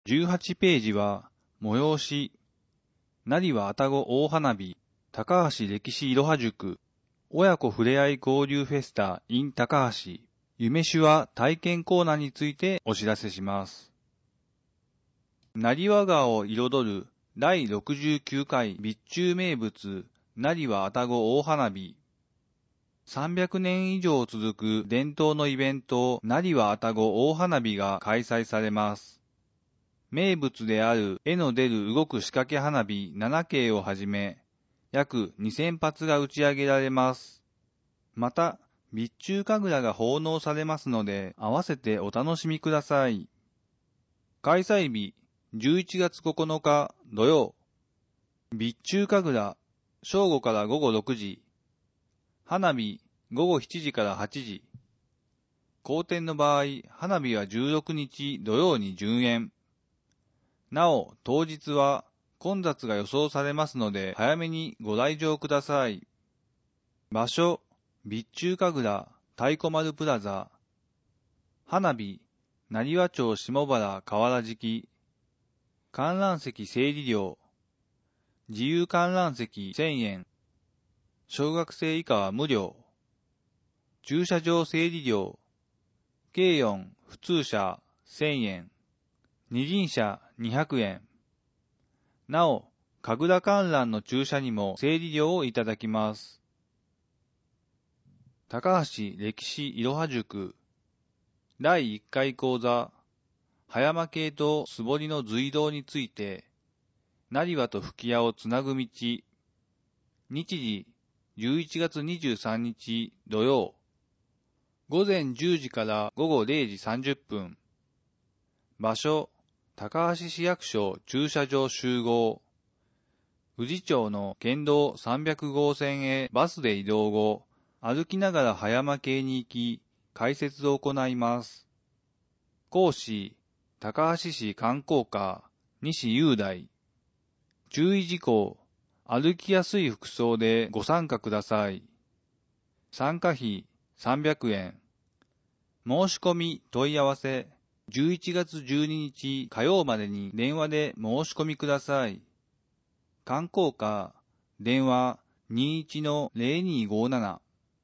18ページは、催し、成羽愛宕大花火、高橋歴史いろは塾、親子ふれあい交流フェスタ in 高橋、夢手話体験コーナーについてお知らせします。成羽川を彩る第69回備中名物、成羽愛宕大花火。300年以上続く伝統のイベント、成羽愛宕大花火が開催されます。名物である絵の出る動く仕掛け花火7景をはじめ、約2000発が打ち上げられます。また、備中神楽が奉納されますので、合わせてお楽しみください。開催日、11月9日土曜。備中神楽、正午から午後6時。花火、午後7時から8時。後天の場合、花火は16日土曜に順延。なお、当日は混雑が予想されますので、早めにご来場ください。場所、備中神楽、太鼓丸プラザ。花火、成羽町下原河原敷。観覧席整理料。自由観覧席1000円。小学生以下は無料。駐車場整理料。軽4普通車1000円。二輪車200円。なお、神楽観覧の駐車にも整理料をいただきます。高橋歴史いろは塾第1回講座、葉山系と素彫りの隧道について、成羽と吹屋をつなぐ道。日時、11月23日土曜。午前10時から午後0時30分。場所、高橋市役所駐車場集合。宇治町の県道300号線へバスで移動後、歩きながら葉山系に行き、解説を行います。講師、高橋市観光課、西雄大。注意事項、歩きやすい服装でご参加ください。参加費300円。申し込み問い合わせ、11月12日火曜までに電話で申し込みください。観光課、電話 21-0257。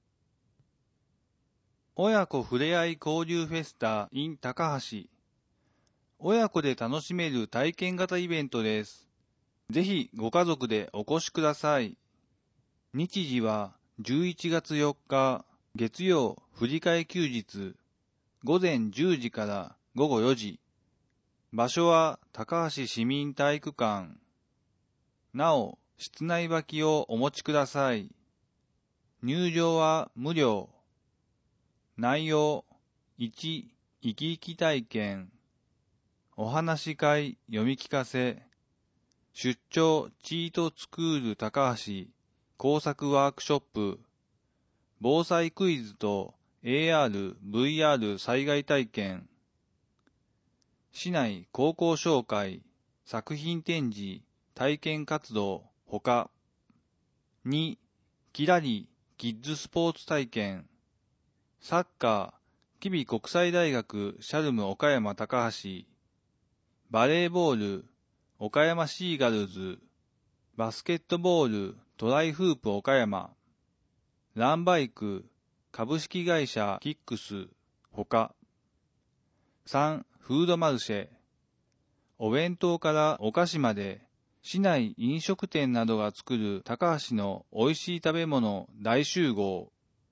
親子ふれあい交流フェスタ in 高橋。親子で楽しめる体験型イベントです。ぜひご家族でお越しください。日時は11月4日月曜振り替え休日午前10時から午後4時。場所は高橋市民体育館。なお、室内履きをお持ちください。入場は無料。内容1、生き生き体験。お話し会読み聞かせ。出張チートスクール高橋工作ワークショップ。防災クイズと AR、VR 災害体験。市内高校紹介、作品展示、体験活動、ほか。2、キラリキッズスポーツ体験。サッカー、吉備国際大学シャルム岡山高橋。バレーボール、岡山シーガルズ。バスケットボール、トライフープ岡山。ランバイク、株式会社キックス、ほか。3、フードマルシェ。お弁当からお菓子まで、市内飲食店などが作る高橋の美味しい食べ物大集合。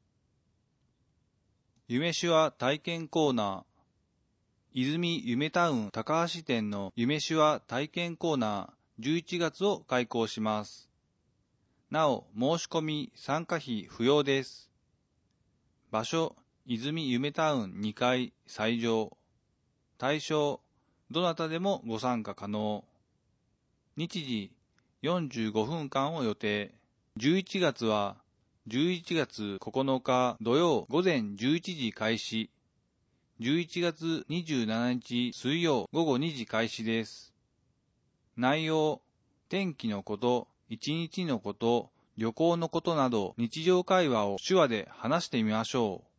夢手話体験コーナー。泉夢タウン高橋店の夢手話体験コーナー11月を開講します。なお、申し込み参加費不要です。場所、泉夢タウン2階最上。対象、どなたでもご参加可能。日時、45分間を予定。11月は、11月9日土曜午前11時開始。11月27日水曜午後2時開始です。内容、天気のこと、一日のこと、旅行のことなど日常会話を手話で話してみましょう。